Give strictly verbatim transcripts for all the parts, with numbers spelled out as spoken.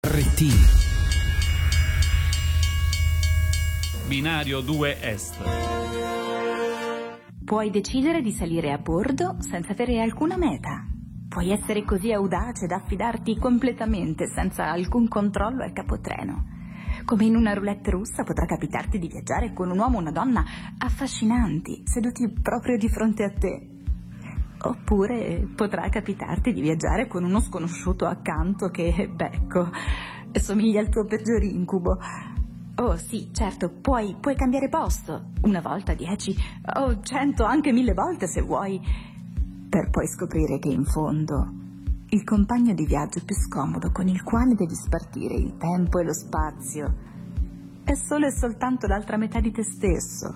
R T Binario due Est. Puoi decidere di salire a bordo senza avere alcuna meta. Puoi essere così audace da affidarti completamente senza alcun controllo al capotreno. Come in una roulette russa potrà capitarti di viaggiare con un uomo o una donna affascinanti, seduti proprio di fronte a te. Oppure potrà capitarti di viaggiare con uno sconosciuto accanto che, becco, somiglia al tuo peggior incubo. Oh sì, certo, puoi, puoi cambiare posto, una volta, dieci, o cento, anche mille volte se vuoi, per poi scoprire che in fondo il compagno di viaggio più scomodo con il quale devi spartire il tempo e lo spazio è solo e soltanto l'altra metà di te stesso.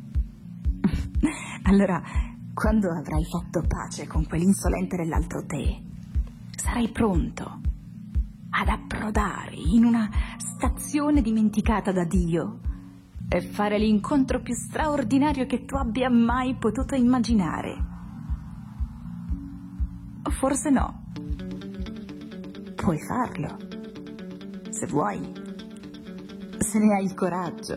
Allora, quando avrai fatto pace con quell'insolente dell'altro te, sarai pronto ad approdare in una stazione dimenticata da Dio e fare l'incontro più straordinario che tu abbia mai potuto immaginare. O forse no. Puoi farlo, se vuoi, se ne hai il coraggio.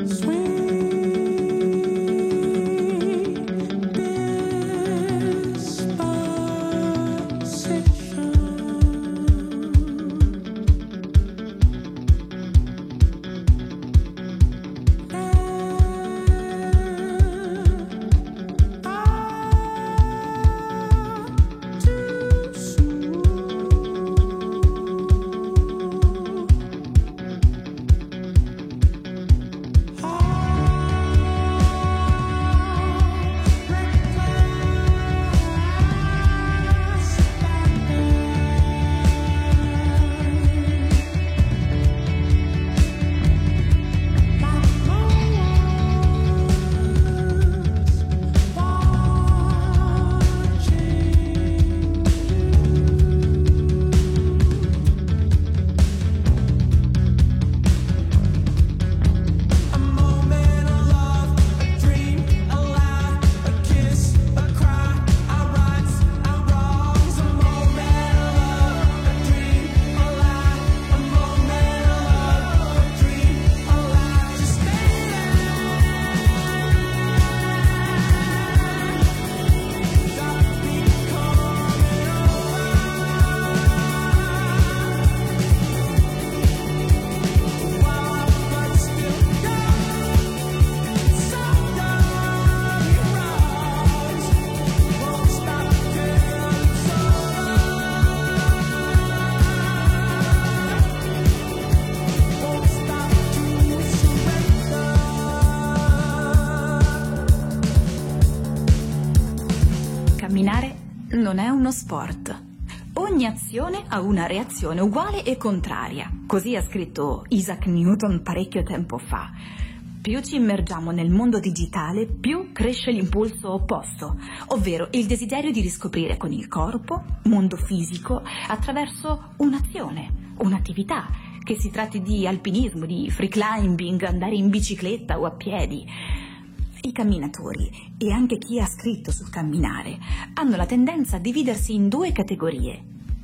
Non è uno sport. Ogni azione ha una reazione uguale e contraria. Così ha scritto Isaac Newton parecchio tempo fa. Più ci immergiamo nel mondo digitale, più cresce l'impulso opposto, ovvero il desiderio di riscoprire con il corpo, mondo fisico, attraverso un'azione, un'attività, che si tratti di alpinismo, di free climbing, andare in bicicletta o a piedi. I camminatori, e anche chi ha scritto sul camminare, hanno la tendenza a dividersi in due categorie.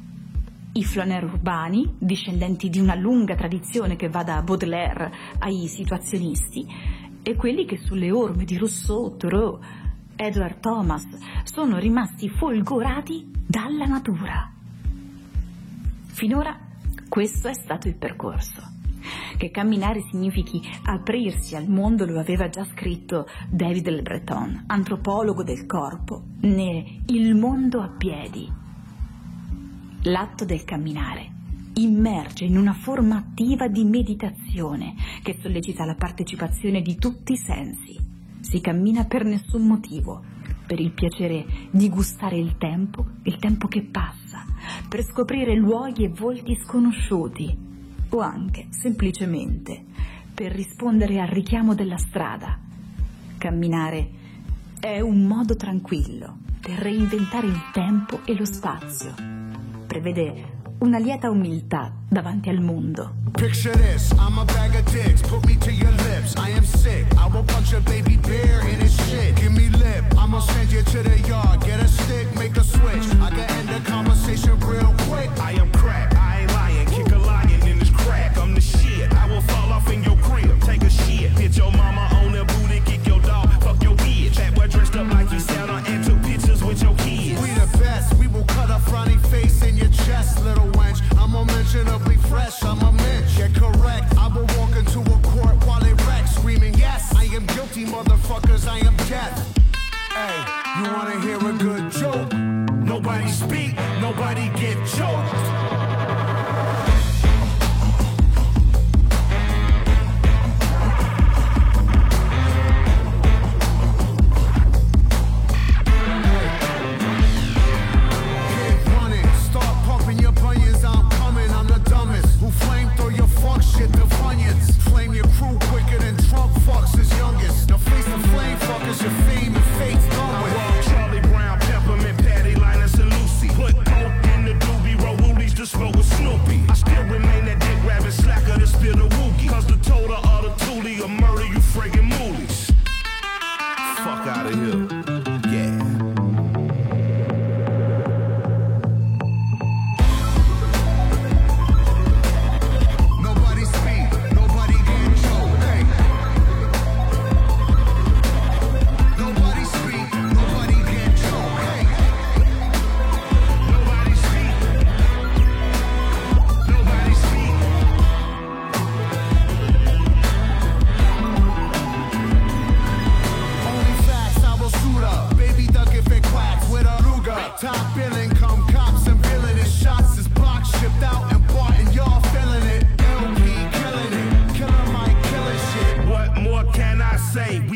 I flâneur urbani, discendenti di una lunga tradizione che va da Baudelaire ai situazionisti, e quelli che sulle orme di Rousseau, Thoreau, Edward Thomas sono rimasti folgorati dalla natura. Finora questo è stato il percorso. Che camminare significhi aprirsi al mondo lo aveva già scritto David Le Breton, antropologo del corpo, ne Il mondo a piedi. L'atto del camminare immerge in una forma attiva di meditazione che sollecita la partecipazione di tutti i sensi. Si cammina per nessun motivo, per il piacere di gustare il tempo, il tempo che passa, per scoprire luoghi e volti sconosciuti, o anche, semplicemente, per rispondere al richiamo della strada. Camminare è un modo tranquillo per reinventare il tempo e lo spazio. Prevede una lieta umiltà davanti al mondo. Picture this, I'm a bag of dicks, put me to your lips, I am sick, I will punch a baby bear in his shit, give me lip, I'ma send you to the yard, get a stick, make a switch, I can end the conversation real quick, I am crack, I ain't lying, kick a lion in his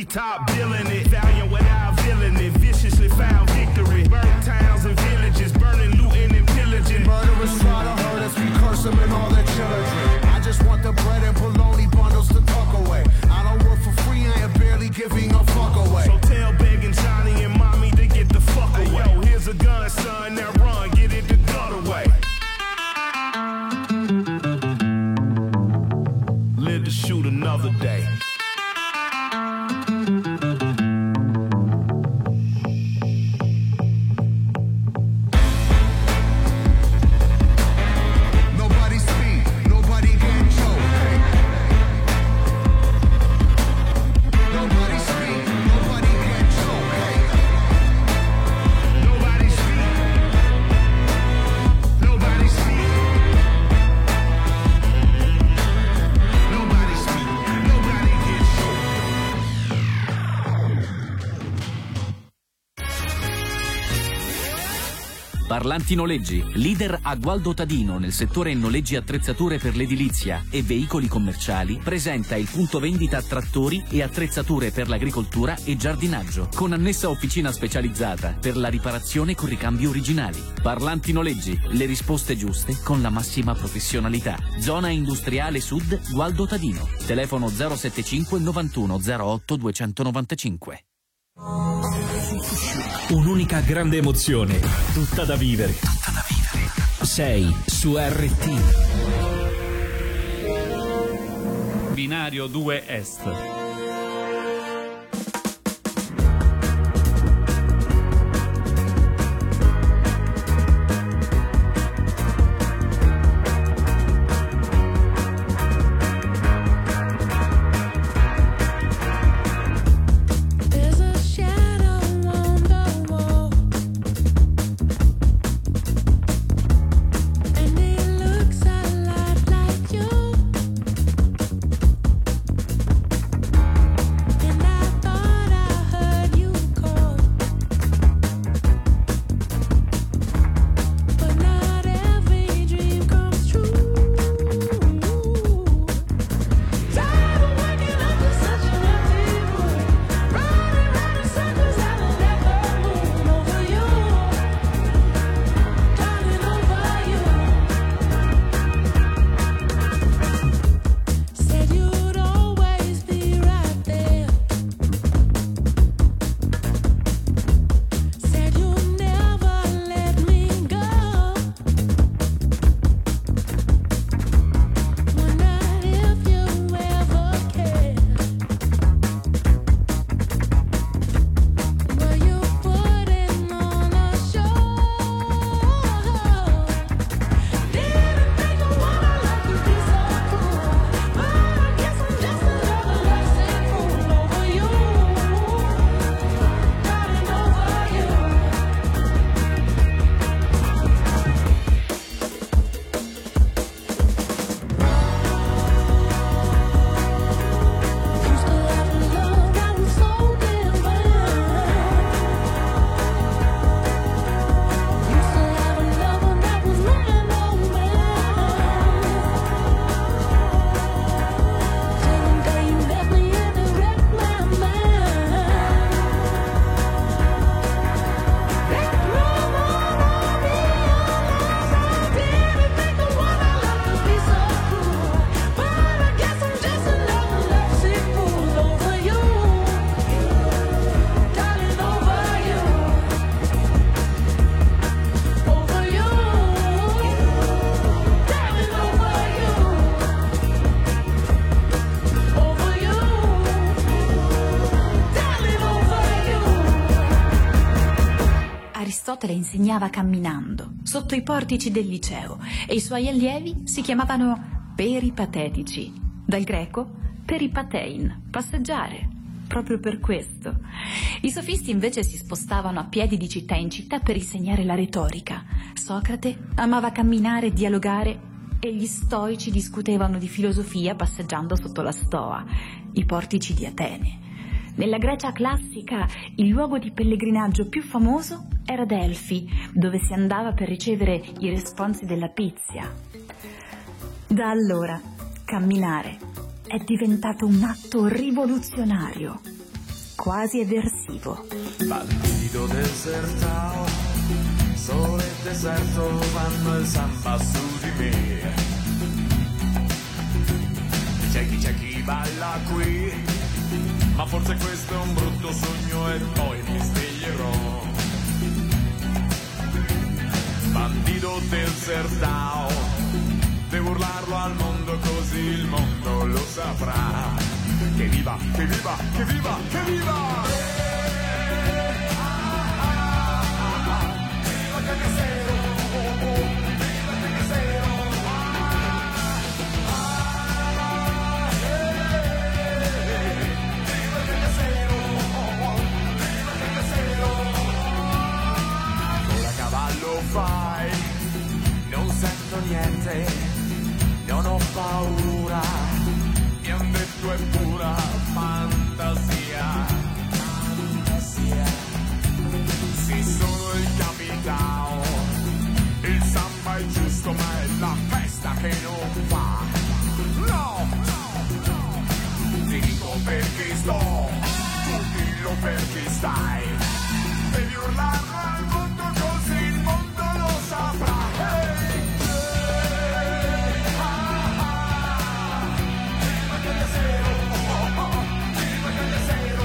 top billing it. Valiant without feeling it. Viciously found victory. Burnt towns and villages. Burning, looting, and pillaging. Murderers try to hurt us. We curse them and all their children. I just want the bread and bologna bundles to tuck away. I don't work for free. I am barely giving a fuck away. So tell begging Johnny and mommy to get the fuck away. Hey, yo, here's a gun, son. Now run. Get it the gut away. Live to shoot another day. Parlanti Noleggi, leader a Gualdo Tadino nel settore noleggi attrezzature per l'edilizia e veicoli commerciali, presenta il punto vendita trattori e attrezzature per l'agricoltura e giardinaggio, con annessa officina specializzata per la riparazione con ricambi originali. Parlanti Noleggi, le risposte giuste con la massima professionalità. Zona Industriale Sud, Gualdo Tadino. Telefono zero settantacinque novantuno zero otto duecentonovantacinque. Un'unica grande emozione, tutta da vivere. Tutta da vivere. Sei su R T. Binario due Est. Aristotele insegnava camminando sotto i portici del liceo e i suoi allievi si chiamavano peripatetici, dal greco peripatein, passeggiare. Proprio per questo. I sofisti invece si spostavano a piedi di città in città per insegnare la retorica. Socrate amava camminare e dialogare e gli stoici discutevano di filosofia passeggiando sotto la Stoa, i portici di Atene. Nella Grecia classica il luogo di pellegrinaggio più famoso era Delfi, dove si andava per ricevere i responsi della Pizia. Da allora camminare è diventato un atto rivoluzionario. quasi eversivo. Bandido desertao, sole e deserto fanno il samba su di me. C'è chi, c'è chi balla qui, ma forse questo è un brutto sogno e poi mi sveglierò. Bandido desertao, devo urlarlo al mondo così il mondo lo saprà. Che viva, che viva, che viva, che viva! Fai, non sento niente, non ho paura, mi han detto è pura fantasia, fantasia. Sì, sono il capitano, il samba è giusto ma è la festa che non fa. No, no, no, ti dico perché sto, tu dillo perché stai, devi urlarlo al mondo così il mondo lo saprà. Hey, hey, ah, ah. Viva Cagliasero, oh, oh, viva Cagliasero.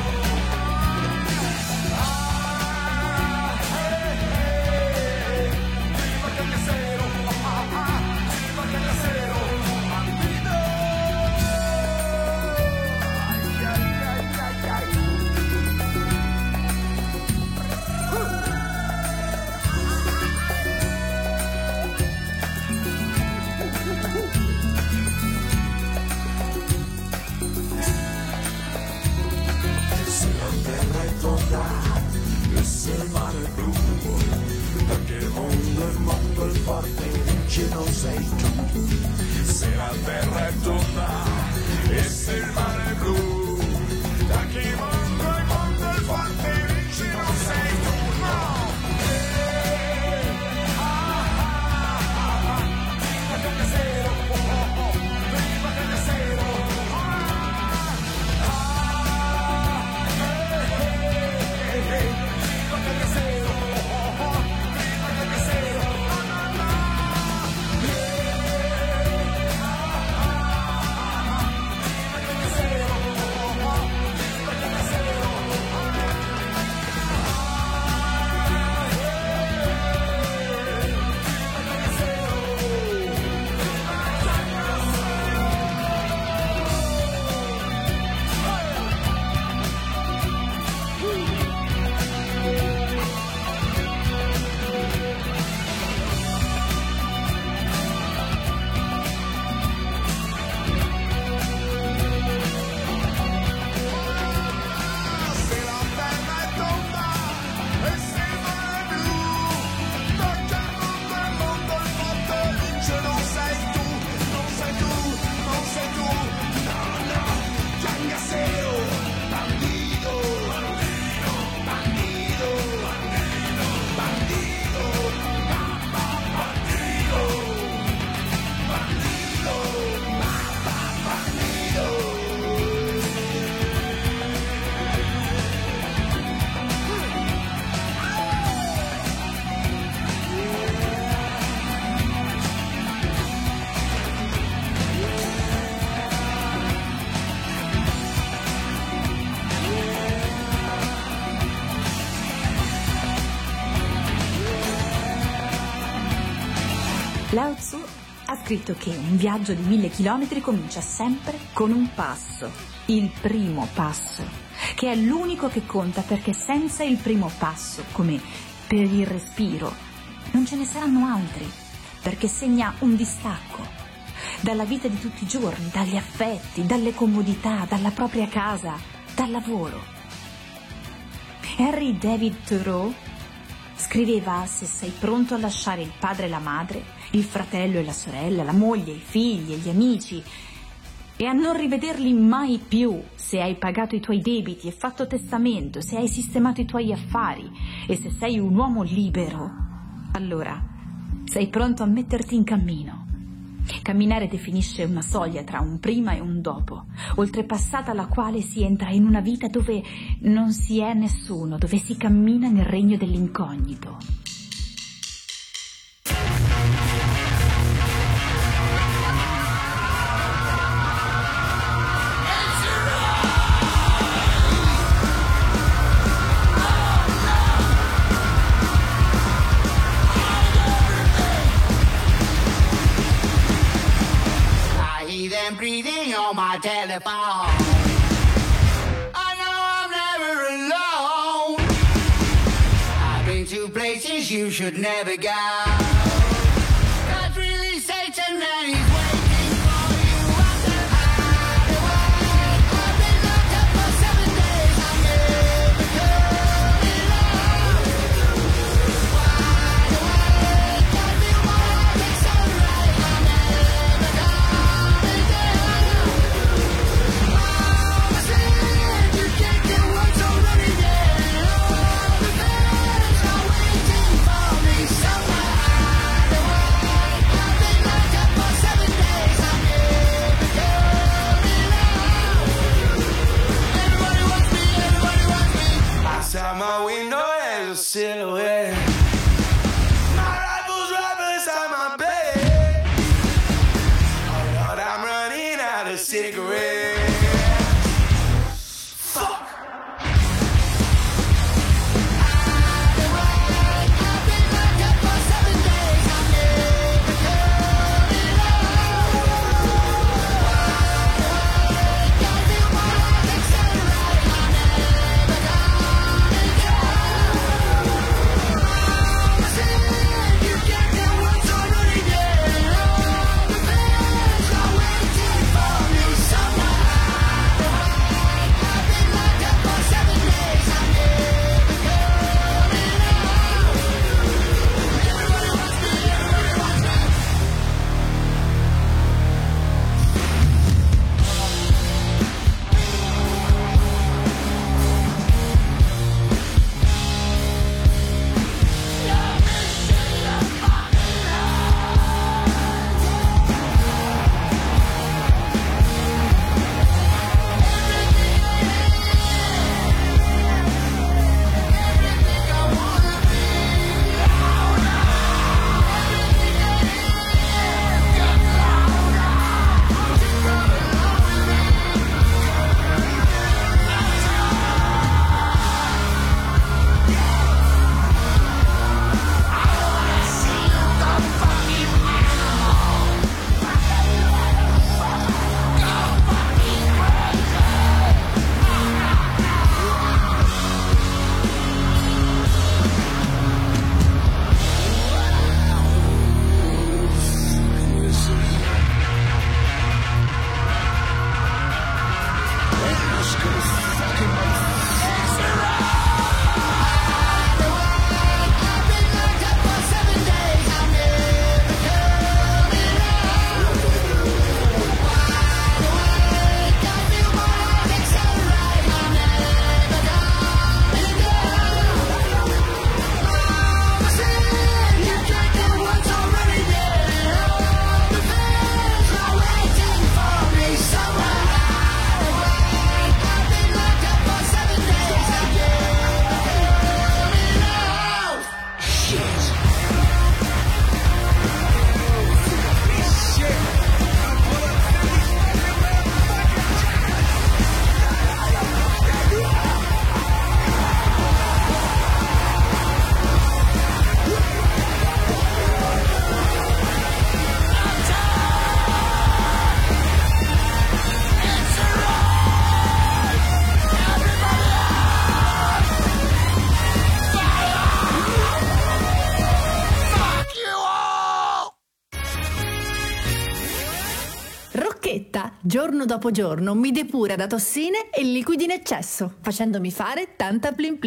Ah, hey, hey, viva Cagliasero, ah, ah, viva Cagliasero. Bandido. Ai, ai, ai, ai, ai. E se il mare è blu, perché il mondo, il mondo è forte e vince non sei tu. Se la terra è tonda e se il mare è blu, perché il mondo, il mondo è forte e vince non sei tu. No! Eh, ah, ah, ah, viva Cagliasero, oh, oh, oh, viva Cagliasero. Lao Tzu ha scritto che un viaggio di mille chilometri comincia sempre con un passo, il primo passo, che è l'unico che conta, perché senza il primo passo, come per il respiro, non ce ne saranno altri, perché segna un distacco dalla vita di tutti i giorni, dagli affetti, dalle comodità, dalla propria casa, dal lavoro. Henry David Thoreau scriveva: se sei pronto a lasciare il padre e la madre, il fratello e la sorella, la moglie, i figli e gli amici, e a non rivederli mai più, se hai pagato i tuoi debiti e fatto testamento, se hai sistemato i tuoi affari e se sei un uomo libero, allora sei pronto a metterti in cammino. Camminare definisce una soglia tra un prima e un dopo, oltrepassata la quale si entra in una vita dove non si è nessuno, dove si cammina nel regno dell'incognito. Breathing on my telephone. I know I'm never alone. I've been to places you should never go. God's really Satan and he's waiting for you out the hideaway. I've been locked up for seven days. I'm never coming out. Wide awake, I feel my heart accelerate. I'm never coming down. Outside my window there's a silhouette. My rifle's right beside my bed. Oh Lord, I'm running out of cigarettes. Fuck! Giorno dopo giorno mi depura da tossine e liquidi in eccesso, facendomi fare tanta plin plin.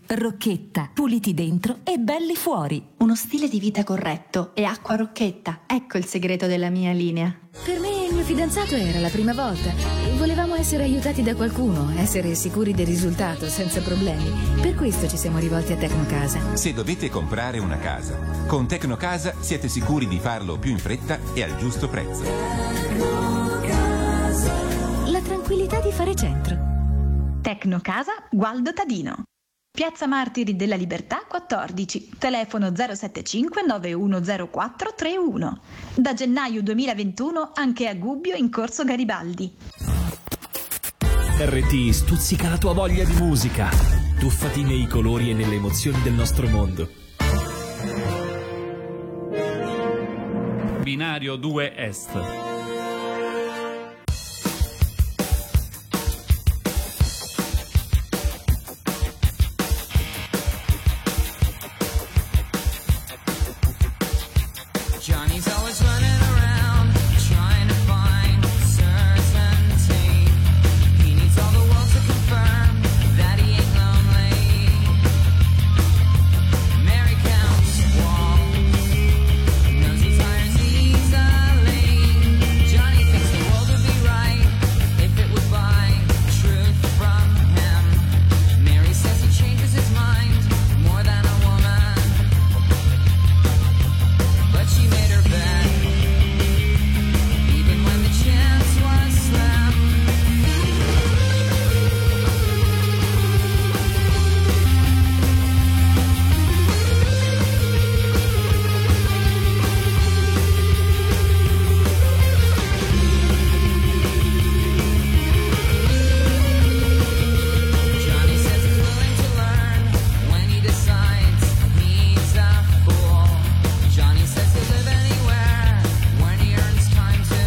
Rocchetta, puliti dentro e belli fuori. Uno stile di vita corretto e acqua Rocchetta. Ecco il segreto della mia linea. Per me il mio fidanzato era la prima volta e volevamo essere aiutati da qualcuno, essere sicuri del risultato senza problemi. Per questo ci siamo rivolti a Tecnocasa. Se dovete comprare una casa, con Tecnocasa siete sicuri di farlo più in fretta e al giusto prezzo. La tranquillità di fare centro. Tecnocasa Gualdo Tadino. Piazza Martiri della Libertà quattordici, telefono zero sette cinque nove uno zero quattro tre uno. Da gennaio duemilaventuno anche a Gubbio in Corso Garibaldi. R T stuzzica la tua voglia di musica. Tuffati nei colori e nelle emozioni del nostro mondo. Binario due Est. Johnny's always running around, trying to find certainty. He needs all the world to confirm that he ain't lonely. Mary counts walls, knows he tires easily. Johnny thinks the world would be right if it would buy truth from him. Mary says he changes his mind more than a woman. But she made her bed, even when the chance was slim. Johnny says he's willing to learn when he decides he's a fool. Johnny says he'll live anywhere when he earns time to.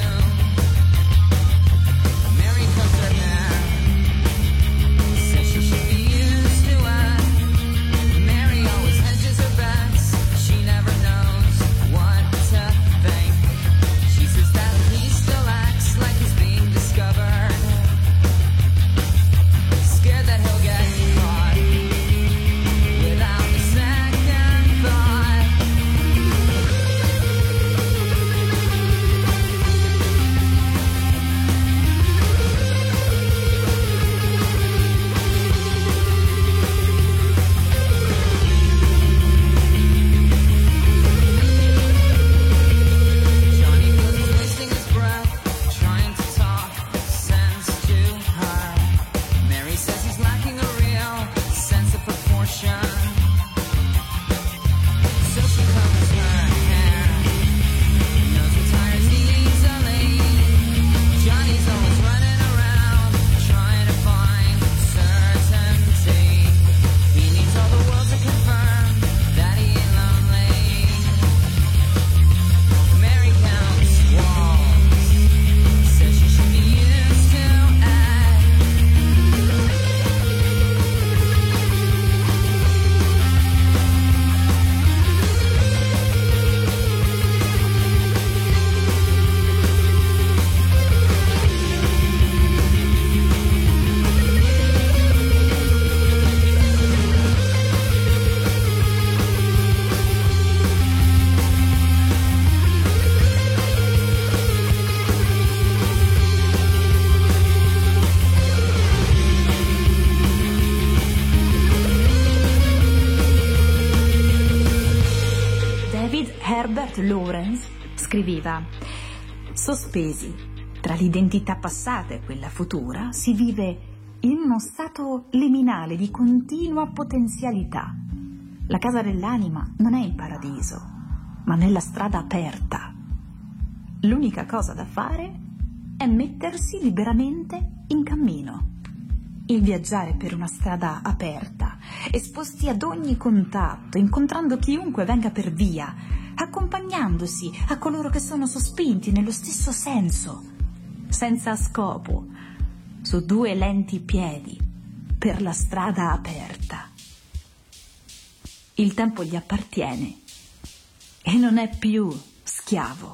Mary cuts her hair, says she should be used to it. Mary always hedges her bets, she never knows what to think. She says that he still acts like he's being discovered, scared that he'll get caught without a second thought. Johnny feels he's wasting his breath, trying to talk sense to her. Mary says he's lacking a real sense of proportion. So she combs her hair, knows he tires easily. Johnny's always running around, trying to find certainty. He needs all the world to confirm that he ain't lonely. Mary counts walls, says she should be used to it. David Herbert Lawrence scriveva: sospesi tra l'identità passata e quella futura si vive in uno stato liminale di continua potenzialità. La casa dell'anima non è in paradiso, ma nella strada aperta. L'unica cosa da fare è mettersi liberamente in cammino. Il viaggiare per una strada aperta, esposti ad ogni contatto, incontrando chiunque venga per via, accompagnandosi a coloro che sono sospinti nello stesso senso, senza scopo, su due lenti piedi, per la strada aperta. Il tempo gli appartiene e non è più schiavo.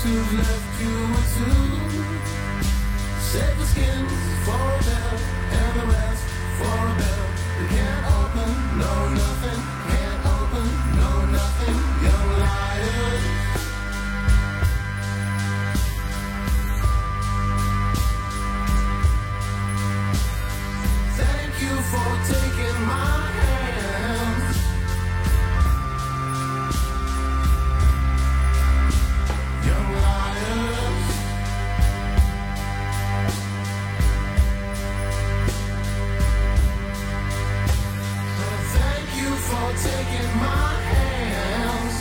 who've left you with two. Save the skins for a bell, and the rest for a bell. You can't open, no nothing, can't open, no nothing, young liars. Thank you for taking my hand. Young liars. Thank you for taking my hands.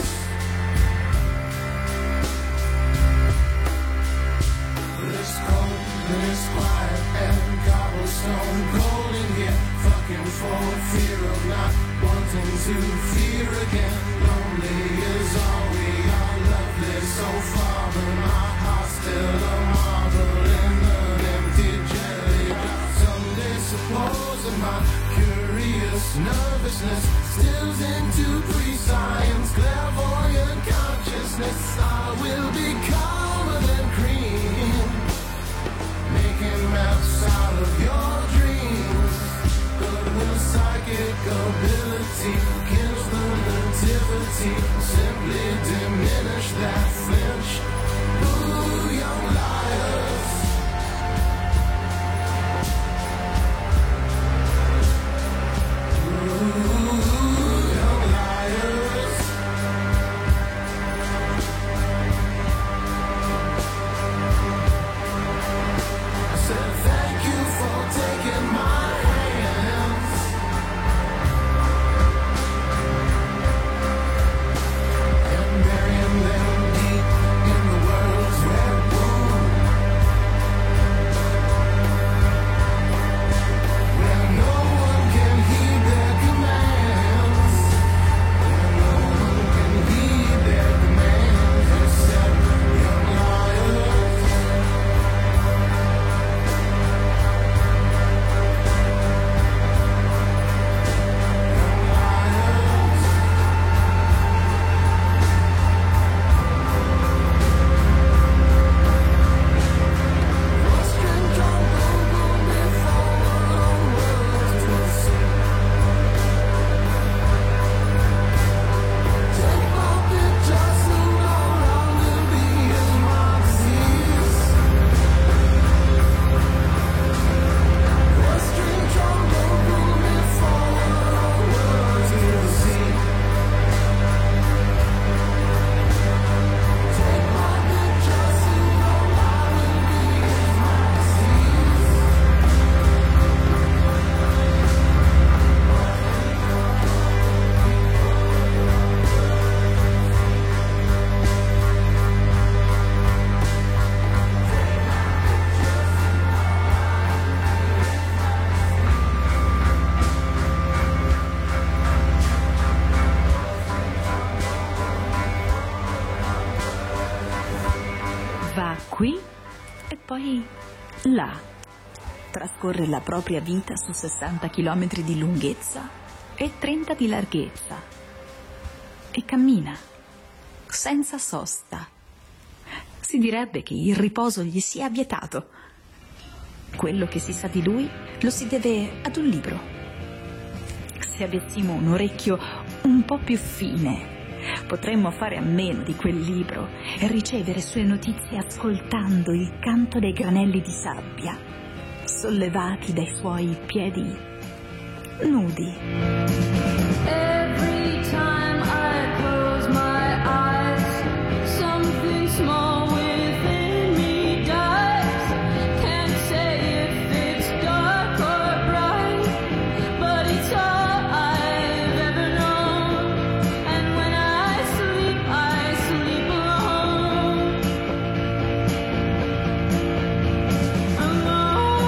This cold, this quiet, and cobblestone cold in here. Fucking for fear of not wanting to fear again. Lonely is all we are, lovely so far, but my heart's still a marble in an empty jelly jar. Someday supposing my curious nervousness stills into pre-science clairvoyant consciousness, I will be calmer than cream, making maps out of your dreams. But will psychic ability kills the nativity, simply diminish that flinch? Ooh, young liars. Ooh, young liars. I said thank you for taking my hands and burying them deep in the world's red wound, where no one can heed their commands, where no one can heed their commands except young liars. Va qui e poi là. Trascorre la propria vita su sessanta chilometri di lunghezza e trenta di larghezza. E cammina, senza sosta. Si direbbe che il riposo gli sia vietato. Quello che si sa di lui lo si deve ad un libro. Se avessimo un orecchio un po' più fine, potremmo fare a meno di quel libro e ricevere sue notizie ascoltando il canto dei granelli di sabbia, sollevati dai suoi piedi nudi. Every time I close my eyes, something small within me dies. Can't say if it's dark or bright, but it's all I've ever known. And when I sleep, I sleep alone. Alone.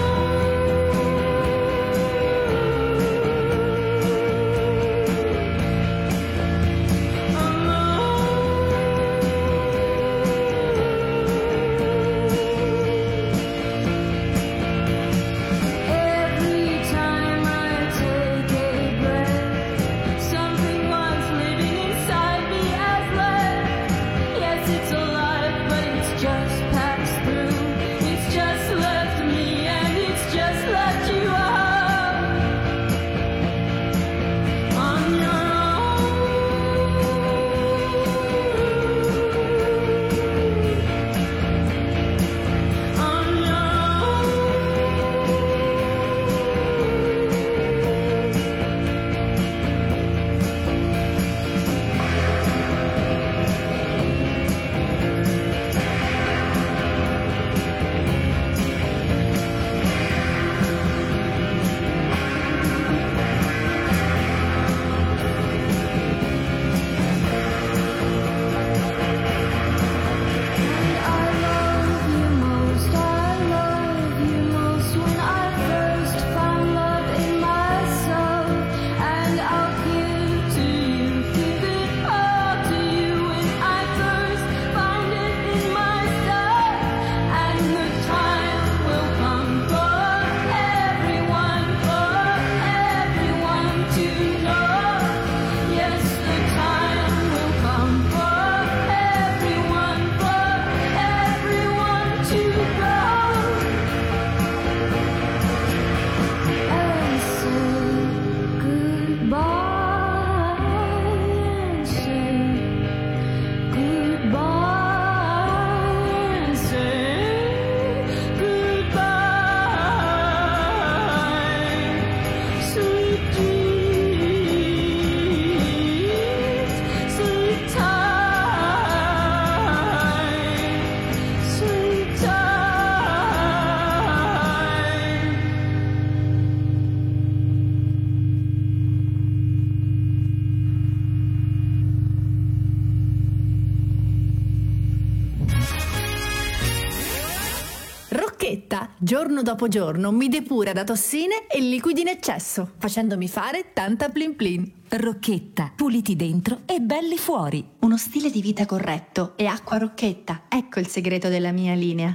Rocchetta, giorno dopo giorno, mi depura da tossine e liquidi in eccesso, facendomi fare tanta plin plin. Rocchetta, puliti dentro e belli fuori. Uno stile di vita corretto e acqua Rocchetta, ecco il segreto della mia linea.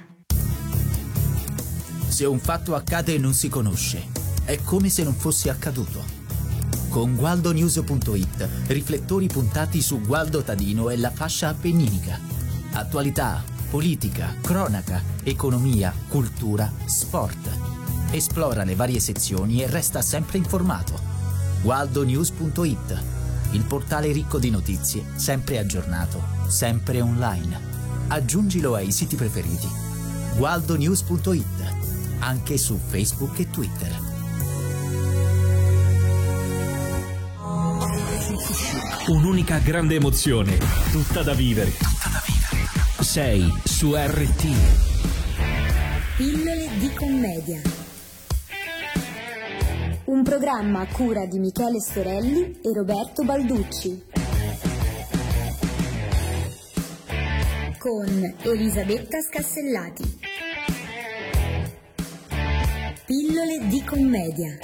Se un fatto accade e non si conosce, è come se non fosse accaduto. Con gualdo news punto it, riflettori puntati su Gualdo Tadino e la fascia appenninica. Attualità, politica, cronaca, economia, cultura, sport. Esplora le varie sezioni e resta sempre informato. gualdo news punto it, il portale ricco di notizie, sempre aggiornato, sempre online. Aggiungilo ai siti preferiti. gualdo news punto it, anche su Facebook e Twitter. Un'unica grande emozione, tutta da vivere. Tutta da vivere. Sei su R T. Pillole di commedia. Un programma a cura di Michele Storelli e Roberto Balducci. Con Elisabetta Scassellati. Pillole di commedia.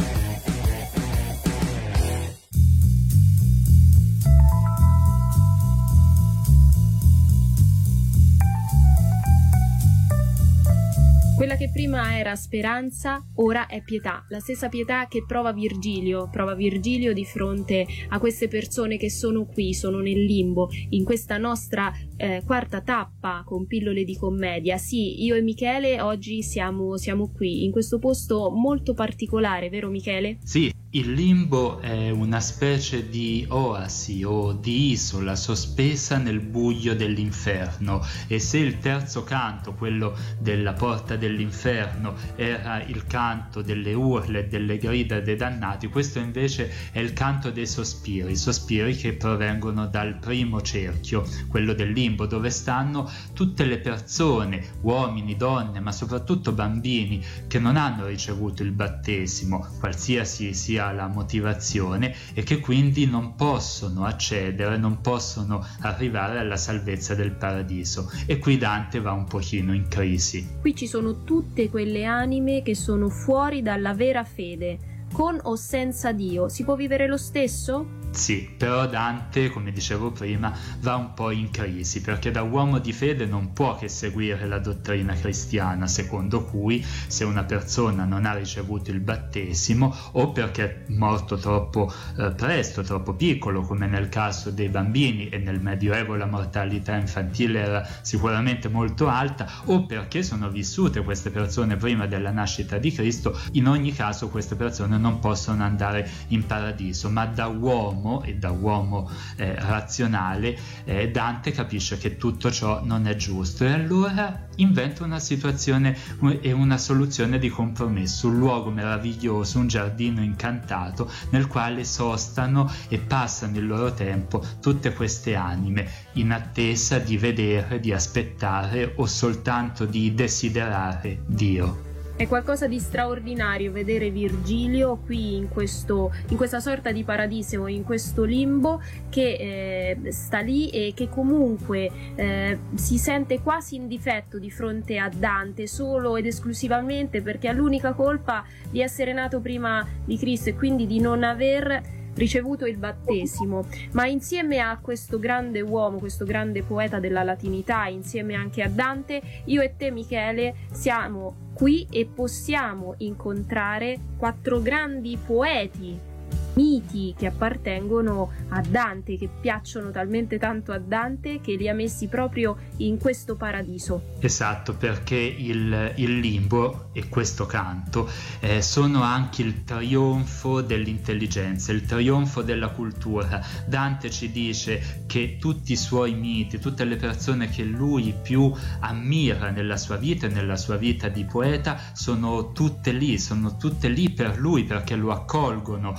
Quella che prima era speranza, ora è pietà, la stessa pietà che prova Virgilio, prova Virgilio di fronte a queste persone che sono qui, sono nel limbo, in questa nostra eh, quarta tappa con Pillole di commedia. Sì, io e Michele oggi siamo, siamo qui, in questo posto molto particolare, vero Michele? Sì, il limbo è una specie di oasi o di isola sospesa nel buio dell'inferno, e se il terzo canto, quello della porta dell'inferno, era il canto delle urle e delle grida dei dannati, questo invece è il canto dei sospiri, sospiri che provengono dal primo cerchio, quello del limbo, dove stanno tutte le persone, uomini, donne, ma soprattutto bambini, che non hanno ricevuto il battesimo, qualsiasi sia la motivazione, e che quindi non possono accedere, non possono arrivare alla salvezza del paradiso. E qui Dante va un pochino in crisi. Qui ci sono tutte quelle anime che sono fuori dalla vera fede, con o senza Dio. Si può vivere lo stesso? Sì, però Dante, come dicevo prima, va un po' in crisi, perché da uomo di fede non può che seguire la dottrina cristiana, secondo cui se una persona non ha ricevuto il battesimo, o perché è morto troppo eh, presto, troppo piccolo, come nel caso dei bambini, e nel Medioevo la mortalità infantile era sicuramente molto alta, o perché sono vissute queste persone prima della nascita di Cristo, in ogni caso queste persone non possono andare in paradiso. Ma da uomo e da uomo eh, razionale eh, Dante capisce che tutto ciò non è giusto, e allora inventa una situazione e una soluzione di compromesso, un luogo meraviglioso, un giardino incantato nel quale sostano e passano il loro tempo tutte queste anime, in attesa di vedere, di aspettare o soltanto di desiderare Dio. È qualcosa di straordinario vedere Virgilio qui in, questo, in questa sorta di paradiso, in questo limbo, che eh, sta lì e che comunque eh, si sente quasi in difetto di fronte a Dante, solo ed esclusivamente perché ha l'unica colpa di essere nato prima di Cristo e quindi di non aver ricevuto il battesimo. Ma insieme a questo grande uomo, questo grande poeta della latinità, insieme anche a Dante, io e te Michele siamo qui e possiamo incontrare quattro grandi poeti, miti che appartengono a Dante, che piacciono talmente tanto a Dante che li ha messi proprio in questo paradiso. Esatto, perché il, il limbo e questo canto eh, sono anche il trionfo dell'intelligenza, il trionfo della cultura. Dante ci dice che tutti i suoi miti, tutte le persone che lui più ammira nella sua vita e nella sua vita di poeta, sono tutte lì, sono tutte lì per lui, perché lo accolgono eh, nel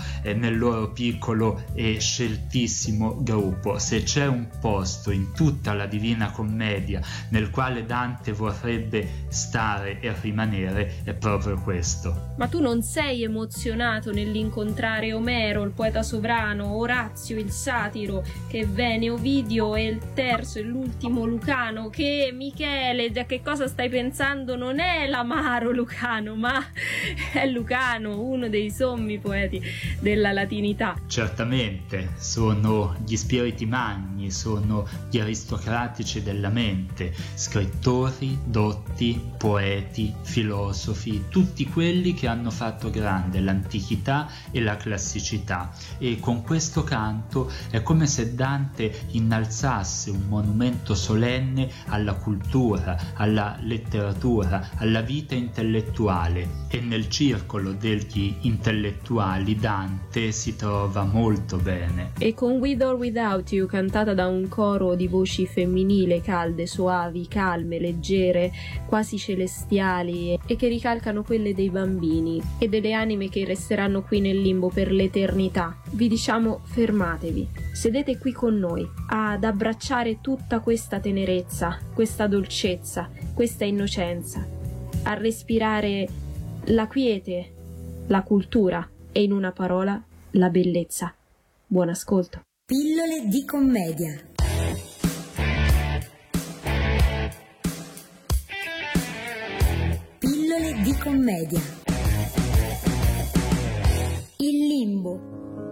nel loro piccolo e sceltissimo gruppo. Se c'è un posto in tutta la Divina Commedia nel quale Dante vorrebbe stare e rimanere, è proprio questo. Ma tu non sei emozionato nell'incontrare Omero, il poeta sovrano, Orazio, il satiro, che Vene, Ovidio e il terzo e l'ultimo Lucano, che Michele, già che cosa stai pensando? Non è l'amaro Lucano, ma è Lucano, uno dei sommi poeti della latinità. Certamente, sono gli spiriti magni, sono gli aristocratici della mente, scrittori, dotti, poeti, filosofi, tutti quelli che hanno fatto grande l'antichità e la classicità, e con questo canto è come se Dante innalzasse un monumento solenne alla cultura, alla letteratura, alla vita intellettuale, e nel circolo degli intellettuali Dante si trova molto bene. E con With or Without You, cantata da un coro di voci femminili calde, soavi, calme, leggere, quasi celestiali, e che ricalcano quelle dei bambini e delle anime che resteranno qui nel limbo per l'eternità, vi diciamo: fermatevi, sedete qui con noi ad abbracciare tutta questa tenerezza, questa dolcezza, questa innocenza, a respirare la quiete, la cultura e, in una parola, la bellezza. Buon ascolto. Pillole di commedia. Pillole di commedia. Il limbo.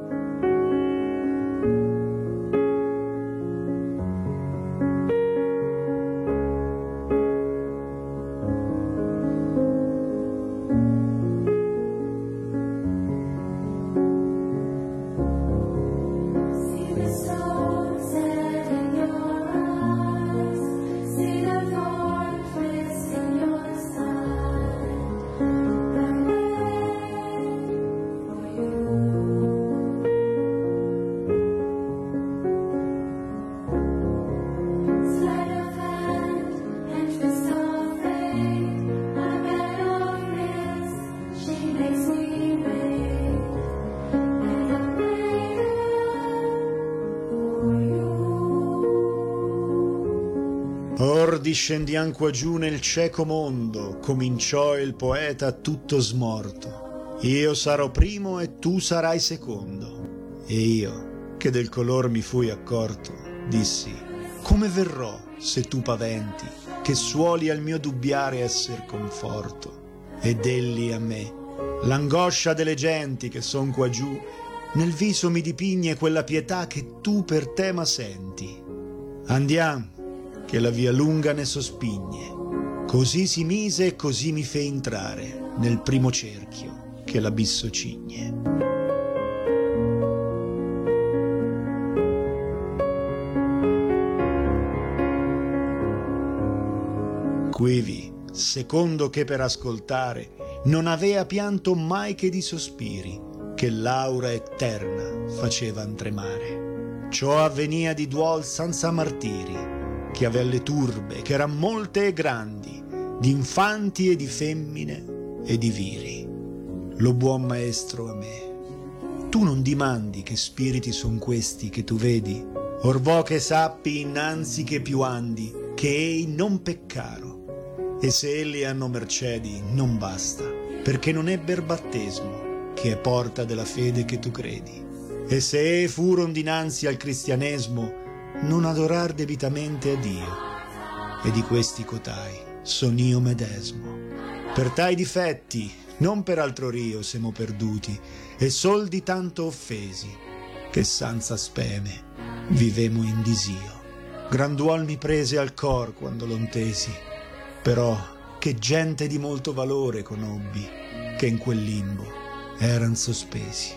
Or discendiam qua giù nel cieco mondo, cominciò il poeta tutto smorto. Io sarò primo e tu sarai secondo. E io, che del color mi fui accorto, dissi: come verrò se tu paventi, che suoli al mio dubbiare esser conforto? Ed elli a me, l'angoscia delle genti che son qua giù, nel viso mi dipigne quella pietà che tu per tema senti. Andiam, che la via lunga ne sospigne. Così si mise e così mi fe entrare nel primo cerchio che l'abisso cigne. Quivi, secondo che per ascoltare non avea pianto mai che di sospiri, che l'aura eterna facevan tremare. Ciò avvenia di duol senza martiri, che avea le turbe, che eran molte e grandi, di infanti e di femmine e di viri. Lo buon maestro a me: tu non dimandi che spiriti son questi che tu vedi, or vo che sappi innanzi che più andi, che ei non peccaro, e se elli hanno mercedi non basta, perché non ebber battesimo, che è porta della fede che tu credi. E se ei furon dinanzi al cristianesmo, non adorar debitamente a Dio, e di questi cotai son io medesmo. Per tai difetti, non per altro rio semo perduti, e sol di tanto offesi, che senza speme vivemo in disio. Granduol mi prese al cor quando lontesi, però che gente di molto valore conobbi, che in quel limbo eran sospesi.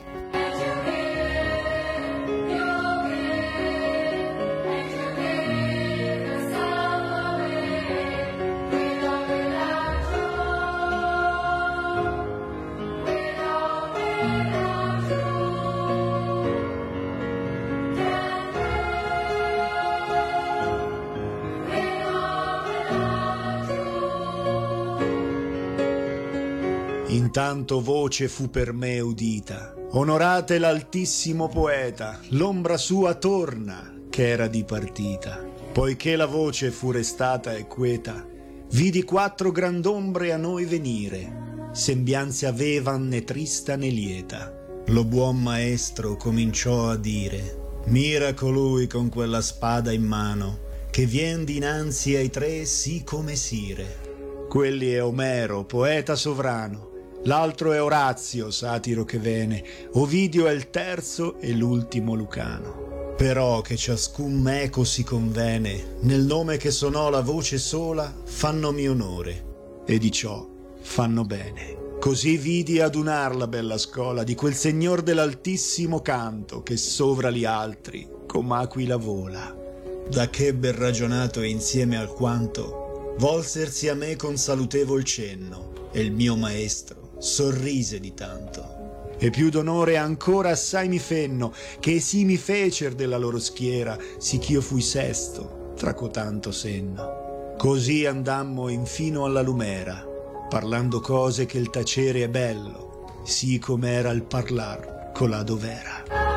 Intanto voce fu per me udita, Onorate l'altissimo poeta, l'ombra sua torna, che era dipartita. Poiché la voce fu restata e queta, vidi quattro grand'ombre a noi venire, sembianze avevan né trista né lieta. Lo buon maestro cominciò a dire: mira colui con quella spada in mano, che vien dinanzi ai tre sì come sire. Quelli è Omero, poeta sovrano, l'altro è Orazio, satiro che vene, Ovidio è il terzo e l'ultimo Lucano. Però che ciascun meco si convene, nel nome che sonò la voce sola, fannomi onore, e di ciò fanno bene. Così vidi adunar la bella scola di quel signor dell'altissimo canto, che sovra gli altri come aquila vola. Da che ben ragionato insieme al quanto, volsersi a me con salutevol cenno, e il mio maestro sorrise di tanto. E più d'onore ancora assai mi fenno, che sì mi fecer della loro schiera, sicch'io fui sesto tra cotanto senno. Così andammo infino alla lumera, parlando cose che il tacere è bello, sì com'era il parlar colà dov'era.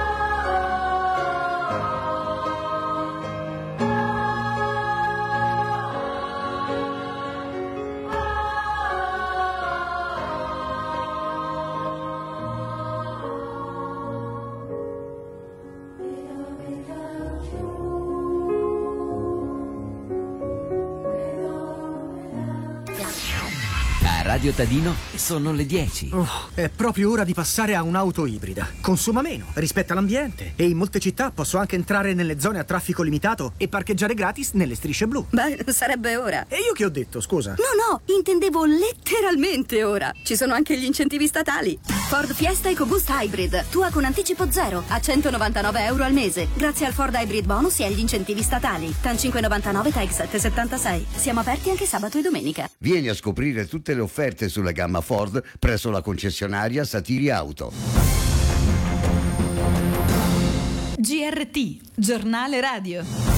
Radio Tadino sono le dieci. Oh, è proprio ora di passare a un'auto ibrida. Consuma meno, rispetta l'ambiente e in molte città posso anche entrare nelle zone a traffico limitato e parcheggiare gratis nelle strisce blu. Beh, sarebbe ora. E io che ho detto, scusa? No, no, intendevo letteralmente ora. Ci sono anche gli incentivi statali. Ford Fiesta EcoBoost Hybrid, tua con anticipo zero, a centonovantanove euro al mese. Grazie al Ford Hybrid Bonus e agli incentivi statali. T A N cinque virgola novantanove, T A G sette virgola settantasei. Siamo aperti anche sabato e domenica. Vieni a scoprire tutte le offerte sulla gamma Ford presso la concessionaria Satiri Auto. G R T, giornale radio.